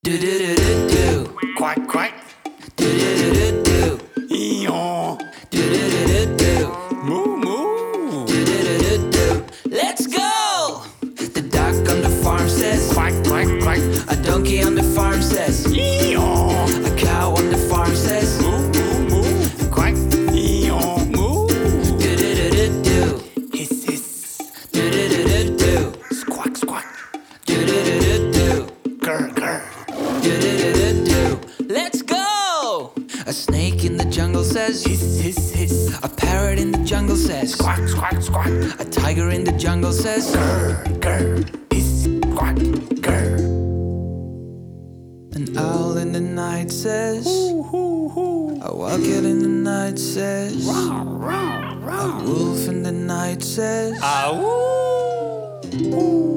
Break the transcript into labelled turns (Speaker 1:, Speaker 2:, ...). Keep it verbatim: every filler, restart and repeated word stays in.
Speaker 1: Do do do do do.
Speaker 2: Quack, quack.
Speaker 1: Do do do do do.
Speaker 2: Eeyore.
Speaker 1: Do do do do do.
Speaker 2: Moo, moo.
Speaker 1: Do do do do do. Let's go. The duck on the farm says
Speaker 2: Quack, quack, quack.
Speaker 1: A donkey on the farm says
Speaker 2: Eeyore.
Speaker 1: A cow on the farm says
Speaker 2: Moo, moo, moo. Quack. Eeyore. Moo.
Speaker 1: do do do do do.
Speaker 2: Hiss, hiss.
Speaker 1: Do do do do do.
Speaker 2: Squawk, squawk.
Speaker 1: Do do do do do.
Speaker 2: Grr, grr.
Speaker 1: Do do do do do. Let's go. A snake in the jungle says
Speaker 2: Hiss, hiss, hiss.
Speaker 1: A parrot in the jungle says
Speaker 2: Squawk, squawk, squawk.
Speaker 1: A tiger in the jungle says
Speaker 2: Grr, grr. Hiss, quack, grr.
Speaker 1: An owl in the night says
Speaker 2: Hoo, hoo, hoo.
Speaker 1: A wildcat in the night says
Speaker 2: Row, row,
Speaker 1: A
Speaker 2: row.
Speaker 1: wolf in the night says
Speaker 2: Ah, woo. Woo.